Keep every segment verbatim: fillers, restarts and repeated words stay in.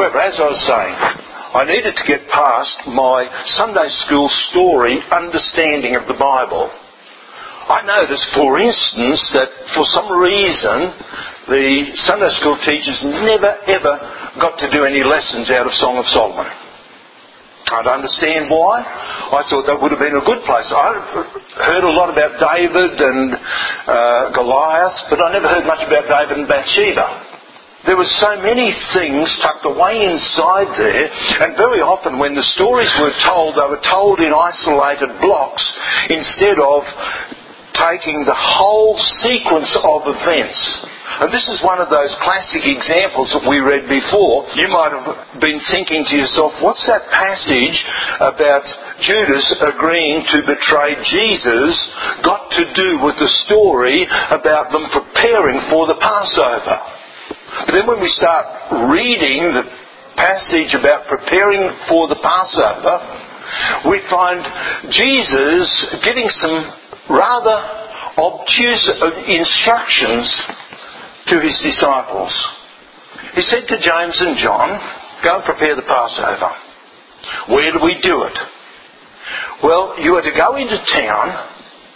Passover, as I was saying, I needed to get past my Sunday school story understanding of the Bible. I noticed, for instance, that for some reason the Sunday school teachers never ever got to do any lessons out of Song of Solomon. I don't understand why. I thought that would have been a good place. I heard a lot about David and uh, Goliath, but I never heard much about David and Bathsheba. There were so many things tucked away inside there, and very often when the stories were told, they were told in isolated blocks instead of taking the whole sequence of events. And this is one of those classic examples that we read before. You might have been thinking to yourself, what's that passage about Judas agreeing to betray Jesus got to do with the story about them preparing for the Passover? But then when we start reading the passage about preparing for the Passover, we find Jesus giving some rather obtuse instructions to his disciples. He said to James and John, go and prepare the Passover. Where do we do it? Well, you are to go into town,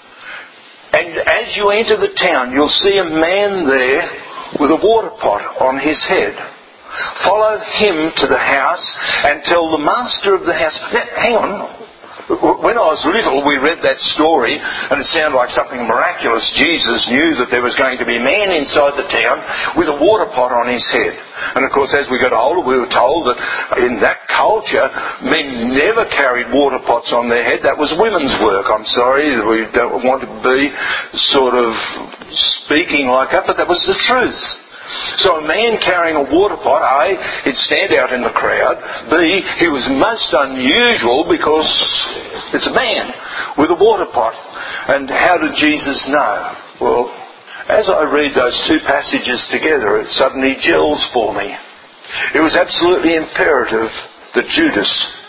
and as you enter the town, you'll see a man there with a water pot on his head. Follow him to the house and tell the master of the house... Now, hang on. When I was little, we read that story, and it sounded like something miraculous. Jesus knew that there was going to be a man inside the town with a water pot on his head. And of course, as we got older, we were told that in that culture, men never carried water pots on their head. That was women's work. I'm sorry, we don't want to be sort of speaking like that, but that was the truth. So a man carrying a water pot, A, he'd stand out in the crowd. B, he was most unusual because it's a man with a water pot. And how did Jesus know? Well, as I read those two passages together, it suddenly gels for me. It was absolutely imperative that Judas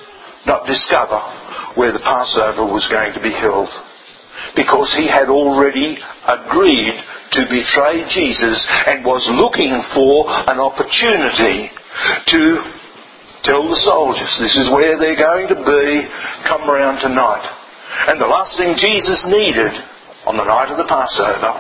not discover where the Passover was going to be held, because he had already agreed to betray Jesus and was looking for an opportunity to tell the soldiers, this is where they're going to be, come round tonight. And the last thing Jesus needed on the night of the Passover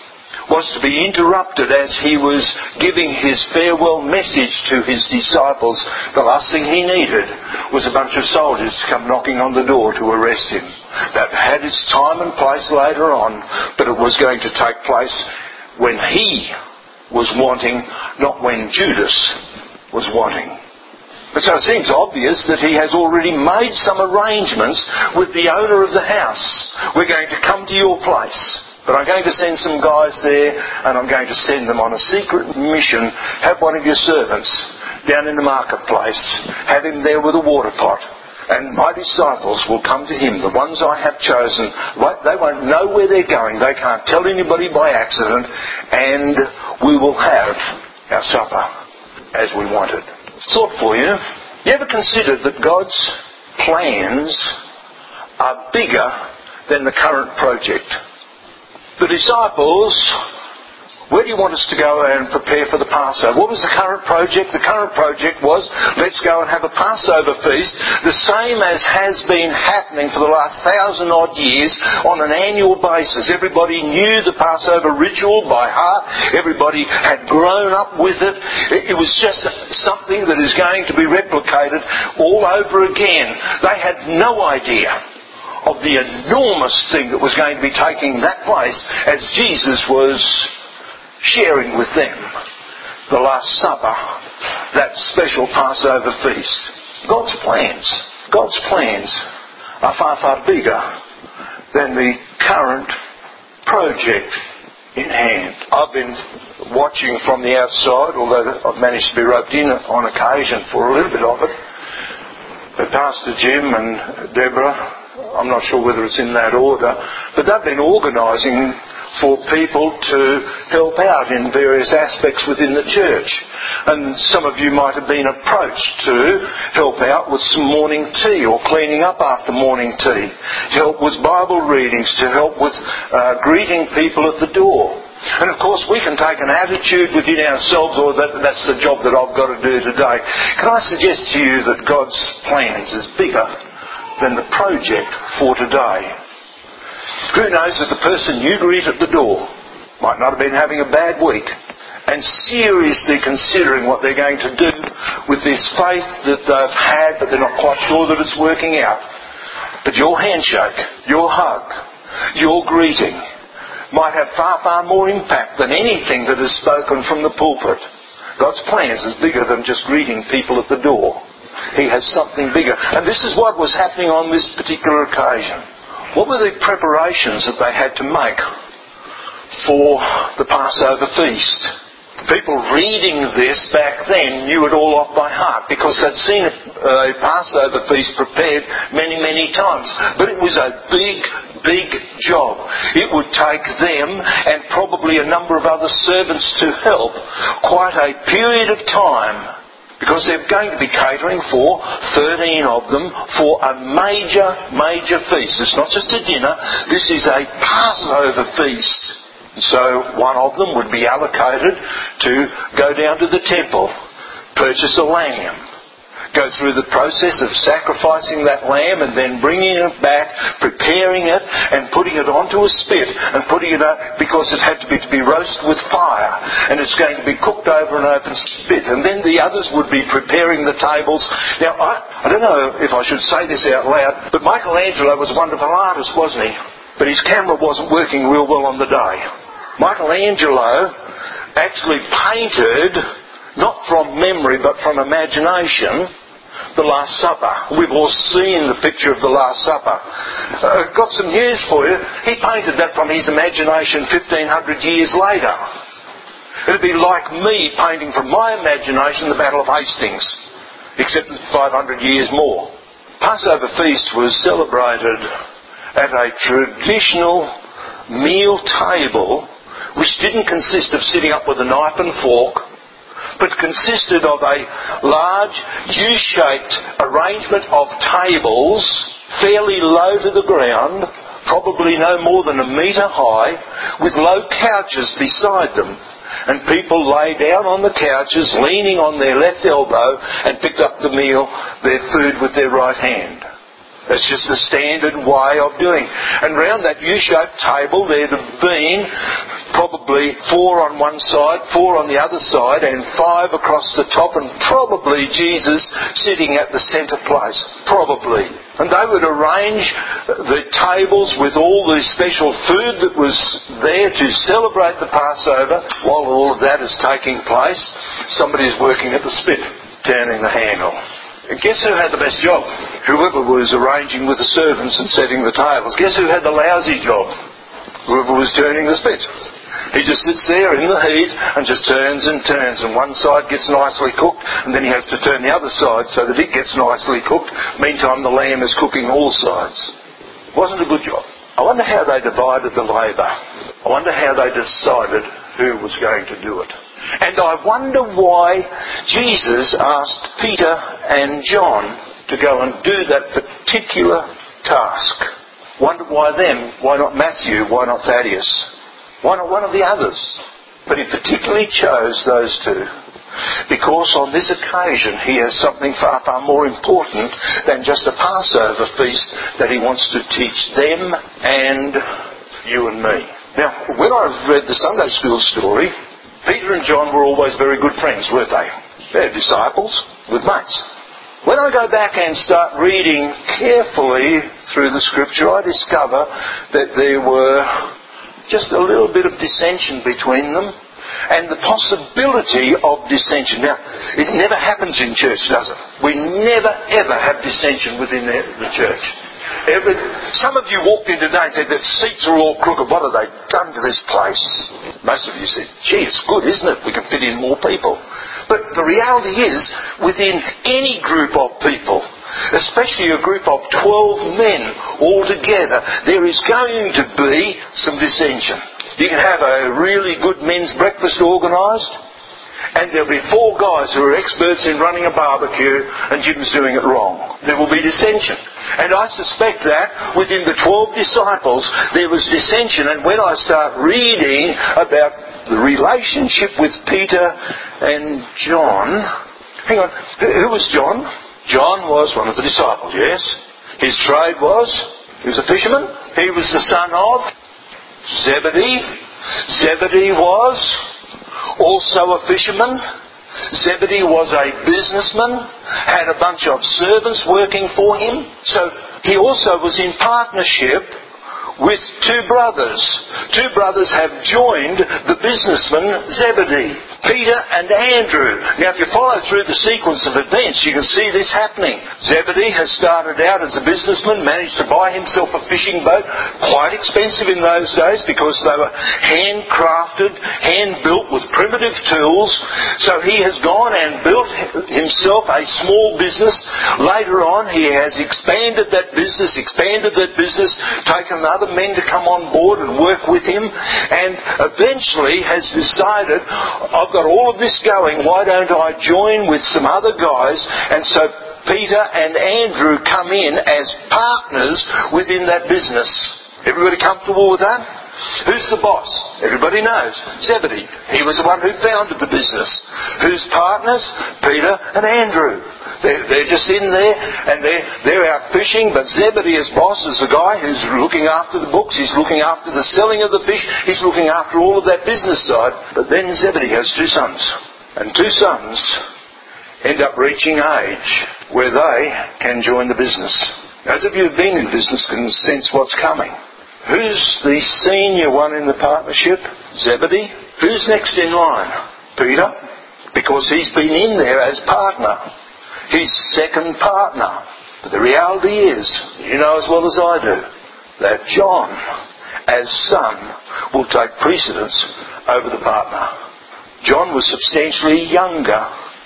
was to be interrupted as he was giving his farewell message to his disciples. The last thing he needed was a bunch of soldiers to come knocking on the door to arrest him. That had its time and place later on, but it was going to take place when he was wanting, not when Judas was wanting. But so it seems obvious that he has already made some arrangements with the owner of the house. We're going to come to your place, but I'm going to send some guys there, and I'm going to send them on a secret mission. Have one of your servants down in the marketplace. Have him there with a water pot. And my disciples will come to him, the ones I have chosen. They won't know where they're going. They can't tell anybody by accident. And we will have our supper as we wanted. Thought for you. You ever considered that God's plans are bigger than the current project? The disciples, where do you want us to go and prepare for the Passover? What was the current project? The current project was, let's go and have a Passover feast, the same as has been happening for the last thousand odd years on an annual basis. Everybody knew the Passover ritual by heart. Everybody had grown up with it. It was just something that is going to be replicated all over again. They had no idea of the enormous thing that was going to be taking that place as Jesus was sharing with them the Last Supper, that special Passover feast. God's plans, God's plans are far, far bigger than the current project in hand. I've been watching from the outside, although I've managed to be roped in on occasion for a little bit of it. But Pastor Jim and Deborah, I'm not sure whether it's in that order, but they've been organising for people to help out in various aspects within the church. And some of you might have been approached to help out with some morning tea or cleaning up after morning tea, to help with Bible readings, to help with uh, greeting people at the door. And of course we can take an attitude within ourselves, or that that's the job that I've got to do today. Can I suggest to you that God's plans is bigger than the project for today? Who knows that the person you greet at the door might not have been having a bad week and seriously considering what they're going to do with this faith that they've had, but they're not quite sure that it's working out. But your handshake, your hug, your greeting might have far, far more impact than anything that is spoken from the pulpit. God's plans is bigger than just greeting people at the door. He has something bigger. And this is what was happening on this particular occasion. What were the preparations that they had to make for the Passover feast? People reading this back then knew it all off by heart because they'd seen a, a Passover feast prepared many, many times. But it was a big, big job. It would take them and probably a number of other servants to help quite a period of time, because they're going to be catering for thirteen of them for a major, major feast. It's not just a dinner. This is a Passover feast. So one of them would be allocated to go down to the temple, purchase a lamb, go through the process of sacrificing that lamb and then bringing it back, preparing it and putting it onto a spit and putting it up, because it had to be to be roasted with fire, and it's going to be cooked over an open spit. And then the others would be preparing the tables. Now, I, I don't know if I should say this out loud, but Michelangelo was a wonderful artist, wasn't he? But his camera wasn't working real well on the day. Michelangelo actually painted, not from memory but from imagination, the Last Supper. We've all seen the picture of the Last Supper. Uh, got some news for you. He painted that from his imagination fifteen hundred years later. It'd be like me painting from my imagination the Battle of Hastings, except it's five hundred years more. Passover feast was celebrated at a traditional meal table, which didn't consist of sitting up with a knife and fork, but consisted of a large U-shaped arrangement of tables, fairly low to the ground, probably no more than a metre high, with low couches beside them. And people lay down on the couches, leaning on their left elbow, and picked up the meal, their food, with their right hand. That's just the standard way of doing. And round that U-shaped table there'd have been probably four on one side, four on the other side, and five across the top, and probably Jesus sitting at the centre place. Probably. And they would arrange the tables with all the special food that was there to celebrate the Passover. While all of that is taking place, somebody is working at the spit, turning the handle. Guess who had the best job? Whoever was arranging with the servants and setting the tables. Guess who had the lousy job? Whoever was turning the spit. He just sits there in the heat and just turns and turns, and one side gets nicely cooked, and then he has to turn the other side so that it gets nicely cooked. Meantime, the lamb is cooking all sides. Wasn't a good job. I wonder how they divided the labour. I wonder how they decided who was going to do it. And I wonder why Jesus asked Peter and John to go and do that particular task. Wonder why them? Why not Matthew? Why not Thaddeus? Why not one of the others? But he particularly chose those two, because on this occasion he has something far, far more important than just a Passover feast that he wants to teach them and you and me. Now, when I read the Sunday school story, Peter and John were always very good friends, weren't they? They're disciples with mates. When I go back and start reading carefully through the scripture, I discover that there were just a little bit of dissension between them, and the possibility of dissension. Now, it never happens in church, does it? We never ever have dissension within the, the church. Every, some of you walked in today and said that seats are all crooked. What have they done to this place? Most of you said, gee, it's good, isn't it? We can fit in more people. But the reality is, within any group of people, especially a group of twelve men all together, there is going to be some dissension. You can have a really good men's breakfast organised, and there'll be four guys who are experts in running a barbecue, and Jim's doing it wrong. there will be dissension. And I suspect that within the twelve disciples there was dissension. And when I start reading about the relationship with Peter and John... Hang on, who, who was John? John was one of the disciples, yes. His trade was, he was a fisherman. He was the son of Zebedee. Zebedee was also a fisherman. Zebedee was a businessman, had a bunch of servants working for him. So he also was in partnership with two brothers. Two brothers have joined the businessman Zebedee, Peter and Andrew. Now if you follow through the sequence of events, you can see this happening. Zebedee has started out as a businessman, managed to buy himself a fishing boat, quite expensive in those days because they were handcrafted, hand-built with primitive tools. So he has gone and built himself a small business. Later on he has expanded that business, expanded that business, taken other men to come on board and work with him, and eventually has decided, I've got all of this going, why don't I join with some other guys? And so Peter and Andrew come in as partners within that business. Everybody comfortable with that? Who's the boss? Everybody knows. Zebedee. He was the one who founded the business. Who's partners? Peter and Andrew. They're, they're just in there and they're, they're out fishing, but Zebedee as boss is the guy who's looking after the books, he's looking after the selling of the fish, he's looking after all of that business side. But then Zebedee has two sons. And two sons end up reaching age where they can join the business. Those of you who've been in the business can sense what's coming. Who's the senior one in the partnership? Zebedee. Who's next in line? Peter. Because he's been in there as partner. His second partner. But the reality is, you know as well as I do, that John, as son, will take precedence over the partner. John was substantially younger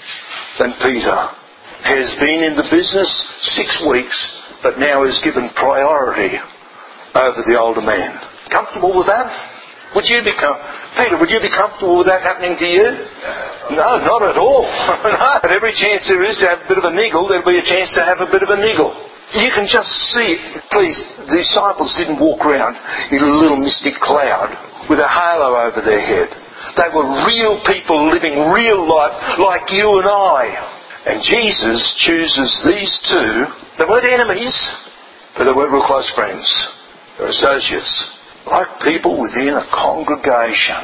than Peter. Has been in the business six weeks, but now is given priority over the older man. Comfortable with that? Would you be com- Peter, would you be comfortable with that happening to you? No, not at all. No. But every chance there is to have a bit of a niggle, there'll be a chance to have a bit of a niggle. You can just see, please, the disciples didn't walk around in a little mystic cloud with a halo over their head. They were real people living real life like you and I. And Jesus chooses these two. They weren't enemies, but they weren't real close friends. They're associates, like people within a congregation.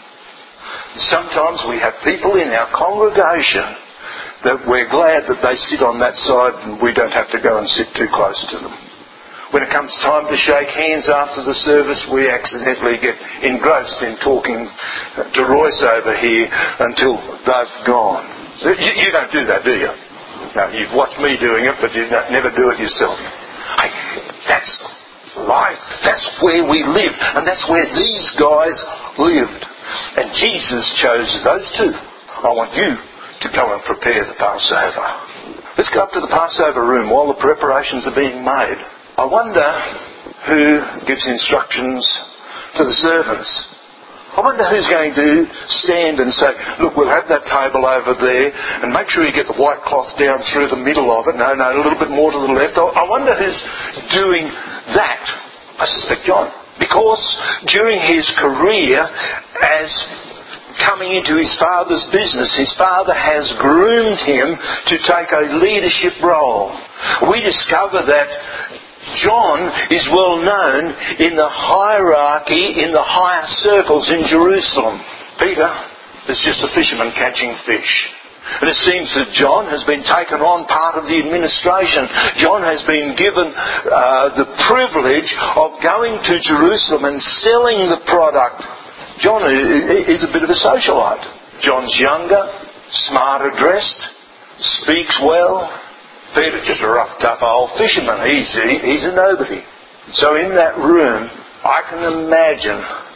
Sometimes we have people in our congregation that we're glad that they sit on that side and we don't have to go and sit too close to them. When it comes time to shake hands after the service, we accidentally get engrossed in talking to Royce over here until they've gone. You, you don't do that, do you? No, you've watched me doing it, but you never do it yourself. Hey, that's life. That's where we live. And that's where these guys lived. And Jesus chose those two. I want you to go and prepare the Passover. Let's go up to the Passover room while the preparations are being made. I wonder who gives instructions to the servants. I wonder who's going to stand and say, look, we'll have that table over there and make sure you get the white cloth down through the middle of it. No, no, a little bit more to the left. I wonder who's doing that. I suspect John. Because during his career as coming into his father's business, his father has groomed him to take a leadership role. We discover that John is well known in the hierarchy, in the higher circles in Jerusalem. Peter is just a fisherman catching fish. And it seems that John has been taken on part of the administration. John has been given uh, the privilege of going to Jerusalem and selling the product. John is a bit of a socialite. John's younger, smarter dressed, speaks well. Peter's just a rough, tough old fisherman. He's, he, he's a nobody. So in that room, I can imagine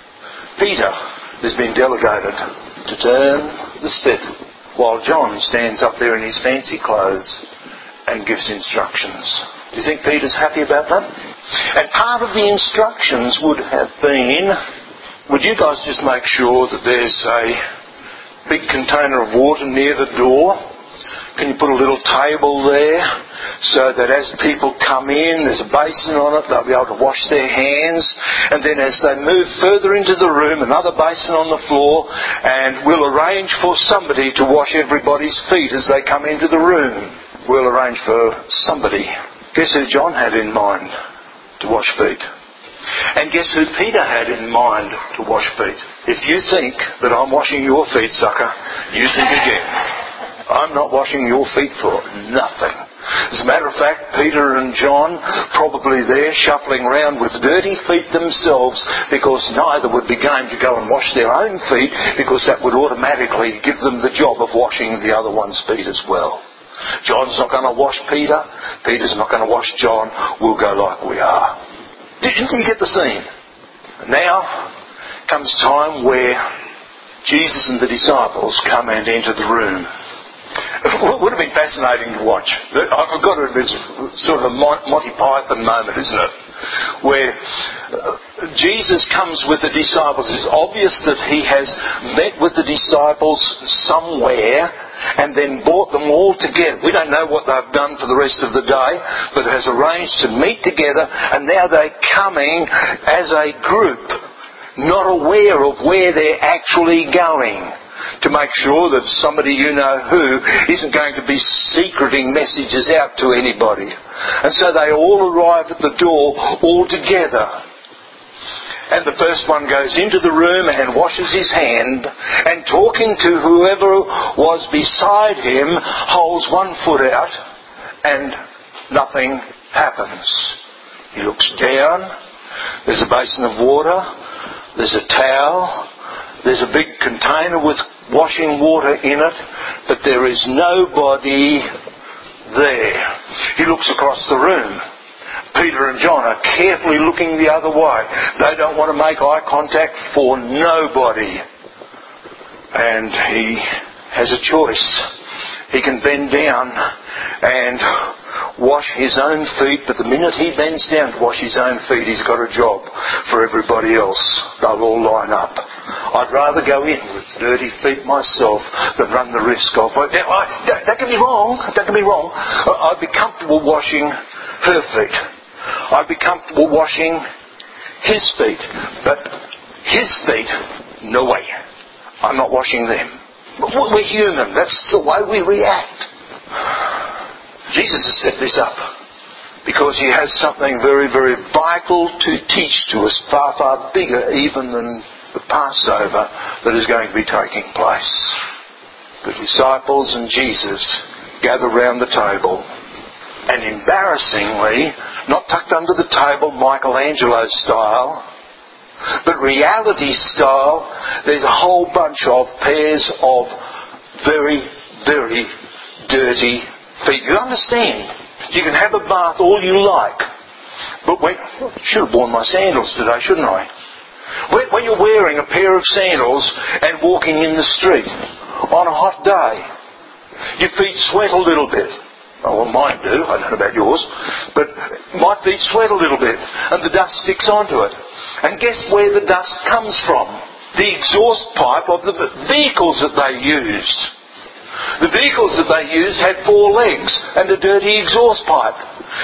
Peter has been delegated to turn the spit while John stands up there in his fancy clothes and gives instructions. Do you think Peter's happy about that? And part of the instructions would have been, would you guys just make sure that there's a big container of water near the door Can you put a little table there so that as people come in, there's a basin on it, they'll be able to wash their hands. And then as they move further into the room, another basin on the floor, and we'll arrange for somebody to wash everybody's feet as they come into the room. We'll arrange for somebody. Guess who John had in mind to wash feet? And guess who Peter had in mind to wash feet? If you think that I'm washing your feet, sucker, you think again. I'm not washing your feet for nothing. As a matter of fact, Peter and John probably there shuffling around with dirty feet themselves, because neither would be game to go and wash their own feet, because that would automatically give them the job of washing the other one's feet as well. John's not going to wash Peter. Peter's not going to wash John. We'll go like we are. Didn't you get the scene? Now comes time where Jesus and the disciples come and enter the room. It would have been fascinating to watch. I've got to admit, it's sort of a Monty Python moment, isn't it? Where Jesus comes with the disciples. It's obvious that he has met with the disciples somewhere and then brought them all together. We don't know what they've done for the rest of the day, but has arranged to meet together, and now they're coming as a group, not aware of where they're actually going, to make sure that somebody you know who isn't going to be secreting messages out to anybody. And so they all arrive at the door all together. And the first one goes into the room and washes his hand, and talking to whoever was beside him, holds one foot out, and nothing happens. He looks down. There's a basin of water. There's a towel. There's a big container with washing water in it, but there is nobody there. He looks across the room. Peter and John are carefully looking the other way. They don't want to make eye contact for nobody. And he has a choice. He can bend down and wash his own feet, but the minute he bends down to wash his own feet, he's got a job for everybody else. They'll all line up. I'd rather go in with dirty feet myself than run the risk of... Now, I, don't get me wrong, don't get me wrong. I'd be comfortable washing her feet. I'd be comfortable washing his feet. But his feet, no way. I'm not washing them. We're human. That's the way we react. Jesus has set this up because he has something very, very vital to teach to us, far, far bigger even than the Passover that is going to be taking place. The disciples and Jesus gather round the table, and embarrassingly, not tucked under the table Michelangelo style, but reality style, there's a whole bunch of pairs of very, very dirty feet. You understand? You can have a bath all you like, but when... I should have worn my sandals today, shouldn't I? When, when you're wearing a pair of sandals and walking in the street on a hot day, your feet sweat a little bit. Oh, well, mine do. I don't know about yours. But my feet sweat a little bit, and the dust sticks onto it. And guess where the dust comes from? The exhaust pipe of the vehicles that they used. The vehicles that they used had four legs and a dirty exhaust pipe.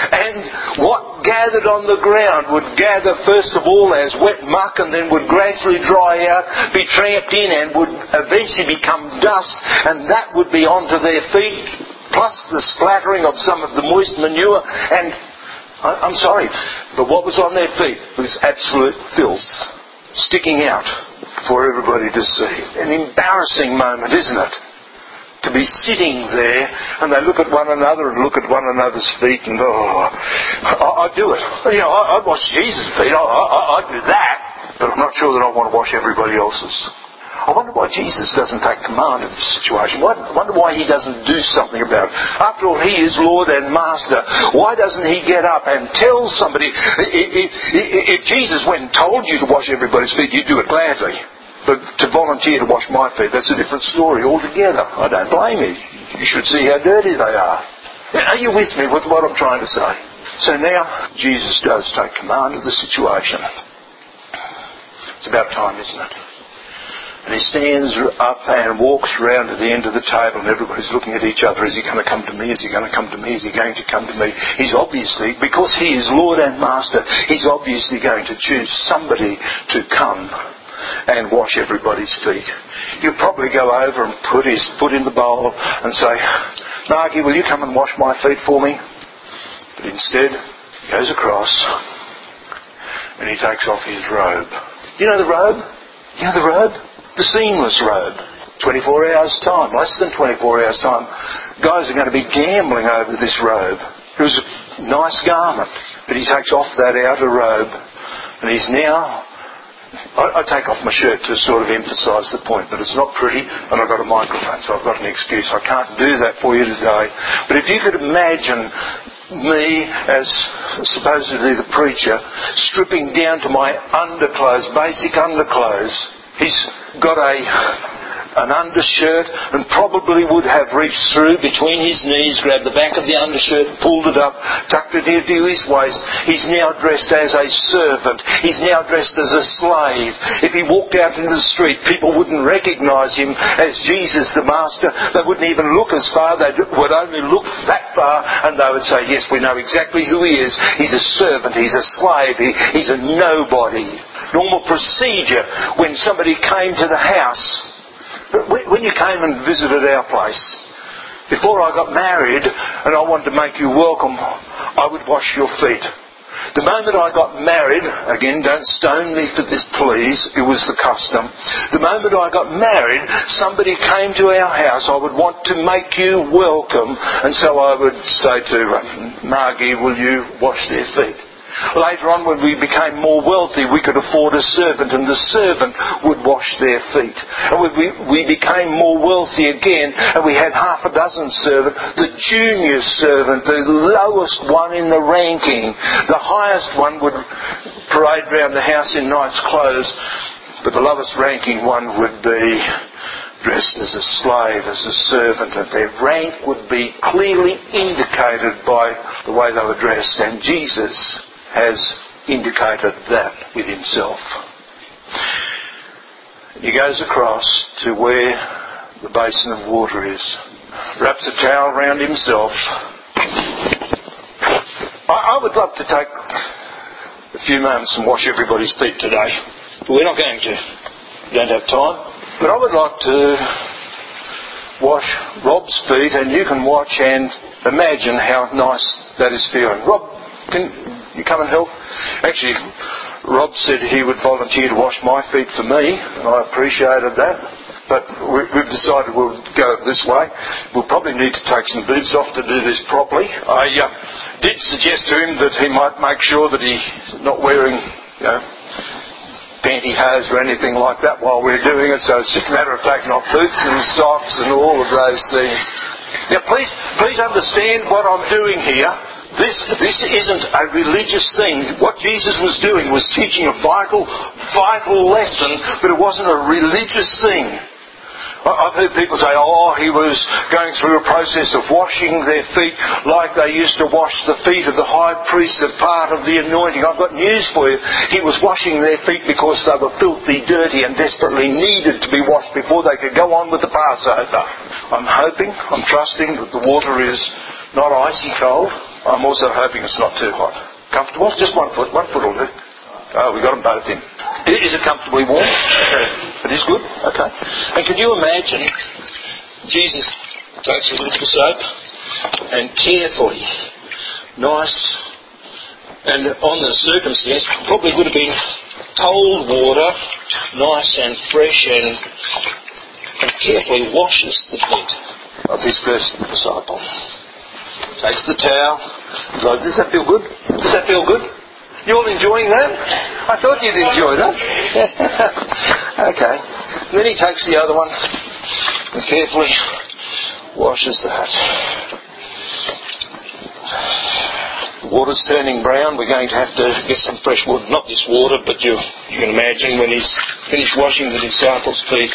And what gathered on the ground would gather first of all as wet muck, and then would gradually dry out, be tramped in, and would eventually become dust, and that would be onto their feet, plus the splattering of some of the moist manure. And I'm sorry, but what was on their feet was absolute filth, sticking out for everybody to see. An embarrassing moment, isn't it? To be sitting there, and they look at one another and look at one another's feet, and oh, I, I'd do it. You know, I, I'd wash Jesus' feet. I, I, I'd do that, but I'm not sure that I want to wash everybody else's. I wonder why Jesus doesn't take command of the situation. I wonder why he doesn't do something about it. After all, he is Lord and Master. Why doesn't he get up and tell somebody? If, if Jesus went and told you to wash everybody's feet, you'd do it gladly. But to volunteer to wash my feet, that's a different story altogether. I don't blame you. You should see how dirty they are. Are you with me with what I'm trying to say? So now, Jesus does take command of the situation. It's about time, isn't it? And he stands up and walks round to the end of the table, and everybody's looking at each other. Is he going to come to me? Is he going to come to me? Is he going to come to me? He's obviously, because he is Lord and Master, he's obviously going to choose somebody to come and wash everybody's feet. He'll probably go over and put his foot in the bowl and say, Margie, will you come and wash my feet for me? But instead, he goes across and he takes off his robe. You know the robe? You know the robe? The seamless robe. twenty-four hours time, less than twenty-four hours time. Guys are going to be gambling over this robe. It was a nice garment, but he takes off that outer robe and he's now... I, I take off my shirt to sort of emphasise the point, but it's not pretty, and I've got a microphone, so I've got an excuse. I can't do that for you today. But if you could imagine me as supposedly the preacher stripping down to my underclothes, basic underclothes, he's got a... an undershirt, and probably would have reached through between his knees, grabbed the back of the undershirt, pulled it up, tucked it into his waist. He's now dressed as a servant. He's now dressed as a slave. If he walked out into the street, people wouldn't recognise him as Jesus the Master. They wouldn't even look as far. They would only look that far, and they would say, yes, we know exactly who he is. He's a servant. He's a slave. He, he's a nobody. Normal procedure when somebody came to the house. When you came and visited our place, before I got married and I wanted to make you welcome, I would wash your feet. The moment I got married, again, don't stone me for this please, it was the custom. The moment I got married, somebody came to our house, I would want to make you welcome, and so I would say to Margie, will you wash their feet? Later on, when we became more wealthy, we could afford a servant, and the servant would wash their feet. And when we, we became more wealthy again, and we had half a dozen servants, the junior servant, the lowest one in the ranking, the highest one would parade around the house in nice clothes, but the lowest ranking one would be dressed as a slave, as a servant, and their rank would be clearly indicated by the way they were dressed. And Jesus has indicated that with himself. He goes across to where the basin of water is, wraps a towel around himself. I, I would love to take a few moments and wash everybody's feet today, but we're not going to. We don't have time. But I would like to wash Rob's feet, and you can watch and imagine how nice that is feeling. Rob, can you come and help? Actually, Rob said he would volunteer to wash my feet for me, and I appreciated that. But we've decided we'll go this way. We'll probably need to take some boots off to do this properly. I uh, did suggest to him that he might make sure that he's not wearing, you know, pantyhose or anything like that while we're doing it. So it's just a matter of taking off boots and socks and all of those things. Now, please, please understand what I'm doing here. This, this isn't a religious thing. What Jesus was doing was teaching a vital, vital lesson, but it wasn't a religious thing. I've heard people say, oh, he was going through a process of washing their feet like they used to wash the feet of the high priest, a part of the anointing. I've got news for you. He was washing their feet because they were filthy, dirty, and desperately needed to be washed before they could go on with the Passover. I'm hoping, I'm trusting that the water is not icy cold. I'm also hoping it's not too hot. Comfortable? Just one foot. One foot will do. Oh, we got them both in. Is it comfortably warm? It is good? Okay. And can you imagine, Jesus takes a little bit of soap and carefully, nice, and on the circumstance, probably would have been cold water, nice and fresh, and, and carefully washes the feet of his first disciple. Takes the towel. Goes, does that feel good? Does that feel good? You all enjoying that? I thought you'd enjoy that. Okay. And then he takes the other one and carefully washes that. The water's turning brown. We're going to have to get some fresh water. Not this water, but you, you can imagine when he's finished washing the disciples' feet.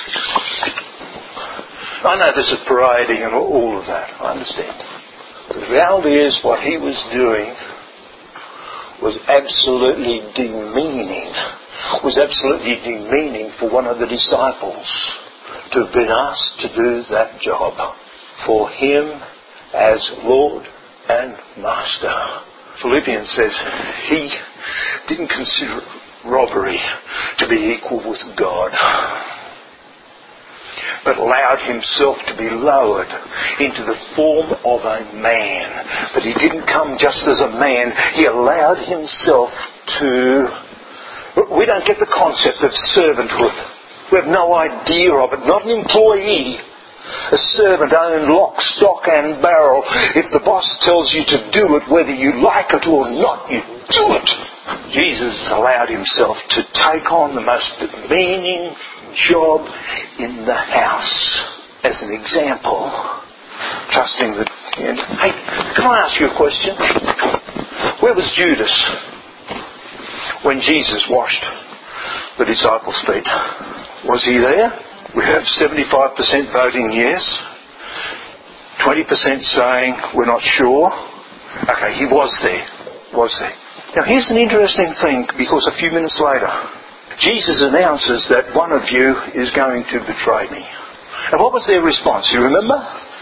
I know this is parading and all of that. I understand. But the reality is what he was doing was absolutely demeaning was absolutely demeaning for one of the disciples to have been asked to do that job for him as Lord and Master. Philippians says he didn't consider robbery to be equal with God, but allowed himself to be lowered into the form of a man. But he didn't come just as a man. He allowed himself to... We don't get the concept of servanthood. We have no idea of it. Not an employee. A servant owned lock, stock and barrel. If the boss tells you to do it, whether you like it or not, you do it. Jesus allowed himself to take on the most demeaning job in the house as an example, trusting that... Hey, can I ask you a question? Where was Judas when Jesus washed the disciples' feet? Was he there? We have seventy-five percent voting yes, twenty percent saying we're not sure. Okay, he was there. Was there. Now here's an interesting thing, because a few minutes later, Jesus announces that one of you is going to betray me. And what was their response? You remember?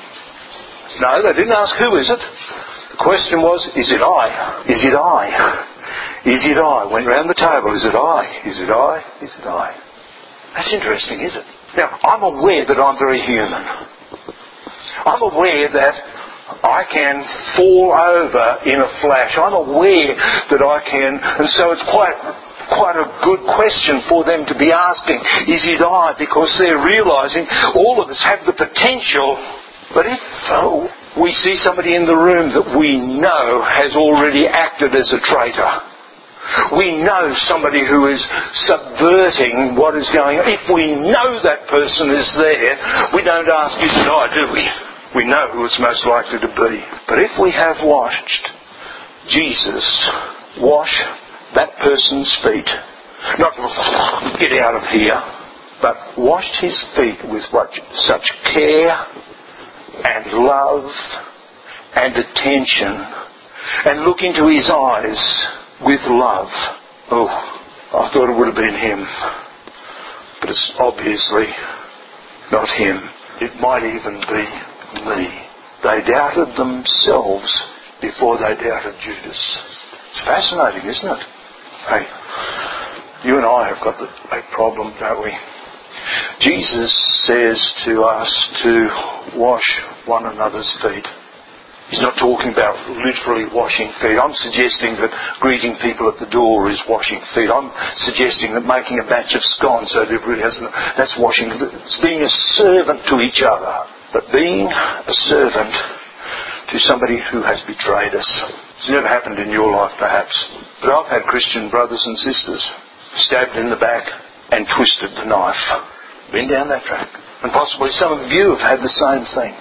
No, they didn't ask who is it. The question was, is it I? Is it I? Is it I? Went round the table, is it I? Is it I? Is it I? That's interesting, is it? Now, I'm aware that I'm very human. I'm aware that I can fall over in a flash. I'm aware that I can, and so it's quite quite a good question for them to be asking, is it I? Because they're realising all of us have the potential. But if oh, we see somebody in the room that we know has already acted as a traitor, we know somebody who is subverting what is going on. If we know that person is there, we don't ask, is it I, do we? We know who it's most likely to be. But if we have watched Jesus wash that person's feet, not get out of here, but washed his feet with such care and love and attention, and look into his eyes with love. Oh, I thought it would have been him. But it's obviously not him. It might even be me. They doubted themselves before they doubted Judas. It's fascinating, isn't it? Hey, you and I have got a problem, don't we? Jesus says to us to wash one another's feet. He's not talking about literally washing feet. I'm suggesting that greeting people at the door is washing feet. I'm suggesting that making a batch of scones so that everybody has, that's washing. It's being a servant to each other. But being a servant to somebody who has betrayed us. It's never happened in your life, perhaps. But I've had Christian brothers and sisters stabbed in the back and twisted the knife. Been down that track. And possibly some of you have had the same thing.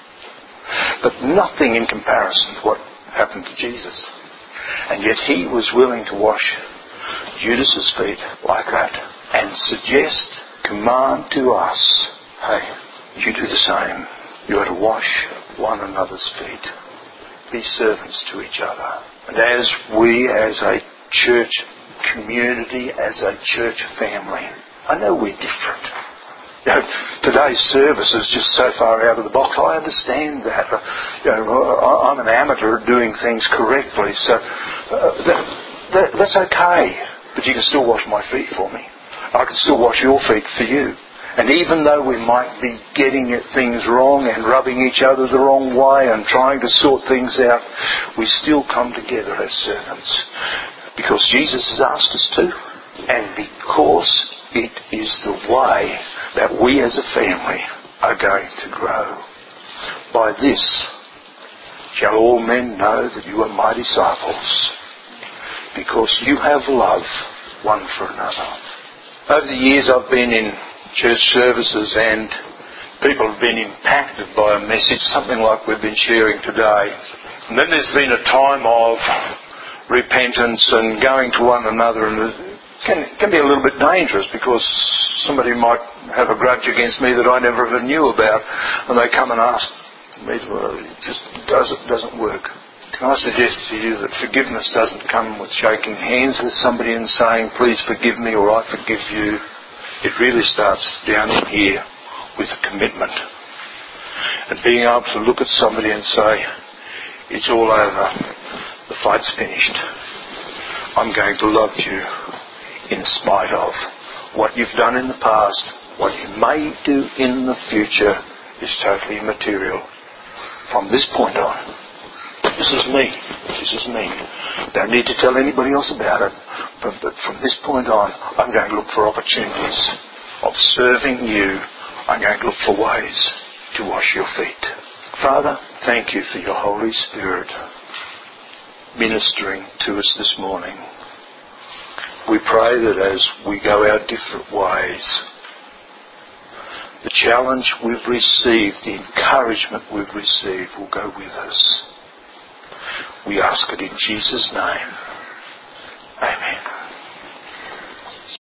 But nothing in comparison to what happened to Jesus. And yet he was willing to wash Judas's feet like that and suggest, command to us, hey, you do the same. You are to wash one another's feet. Be servants to each other. And as we, as a church community, as a church family, I know we're different. You know, today's service is just so far out of the box. I understand that. Uh, you know, I'm an amateur at doing things correctly, so uh, that, that, that's okay. But you can still wash my feet for me. I can still wash your feet for you. And even though we might be getting at things wrong and rubbing each other the wrong way and trying to sort things out, we still come together as servants. Because Jesus has asked us to, and because it is the way that we as a family are going to grow. By this shall all men know that you are my disciples, because you have love one for another. Over the years I've been in church services and people have been impacted by a message, something like we've been sharing today. And then there's been a time of repentance and going to one another, and it can, can be a little bit dangerous because somebody might have a grudge against me that I never even knew about, and they come and ask me, well, it just doesn't, doesn't work. Can I suggest to you that forgiveness doesn't come with shaking hands with somebody and saying, please forgive me or I forgive you. It really starts down in here with a commitment. And being able to look at somebody and say, it's all over. The fight's finished. I'm going to love you in spite of. What you've done in the past, what you may do in the future is totally immaterial. From this point on, this is me. This is me. Don't need to tell anybody else about it. But, but from this point on, I'm going to look for opportunities of serving you. I'm going to look for ways to wash your feet. Father, thank you for your Holy Spirit ministering to us this morning. We pray that as we go our different ways, the challenge we've received, the encouragement we've received will go with us. We ask it in Jesus' name. Amen.